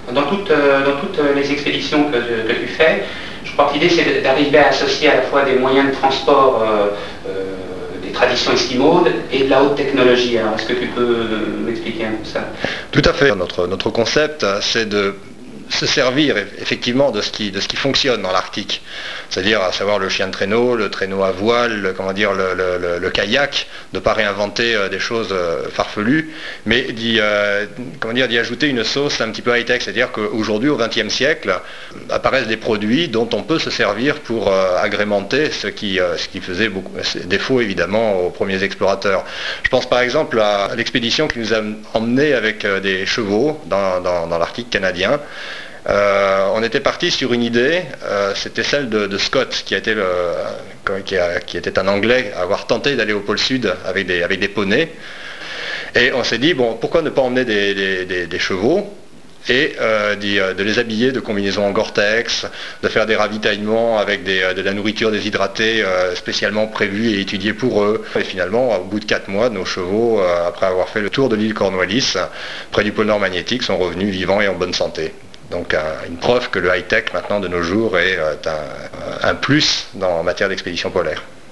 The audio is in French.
Dans toutes les expéditions que tu fais, je crois que l'idée c'est d'arriver à associer à la fois des moyens de transport des traditions esquimaudes et de la haute technologie. Alors est-ce que tu peux m'expliquer un peu ça? Tout à fait. Notre concept, c'est de se servir effectivement de ce qui fonctionne dans l'Arctique, c'est-à-dire à savoir le chien de traîneau, le traîneau à voile, le kayak, de ne pas réinventer des choses farfelues, mais d'y ajouter une sauce un petit peu high-tech, c'est-à-dire qu'aujourd'hui, au XXe siècle, apparaissent des produits dont on peut se servir pour agrémenter ce qui faisait beaucoup défaut évidemment aux premiers explorateurs. Je pense par exemple à l'expédition qui nous a emmenés avec des chevaux dans l'Arctique canadien. On était parti sur une idée, c'était celle de Scott, qui était un Anglais à avoir tenté d'aller au pôle Sud avec des poneys. Et on s'est dit, bon, pourquoi ne pas emmener des chevaux et de les habiller de combinaisons en Gore-Tex, de faire des ravitaillements avec de la nourriture déshydratée spécialement prévue et étudiée pour eux. Et finalement, au bout de 4 mois, nos chevaux, après avoir fait le tour de l'île Cornwallis, près du pôle Nord magnétique, sont revenus vivants et en bonne santé. Donc une preuve que le high-tech maintenant de nos jours est un plus en matière d'expédition polaire.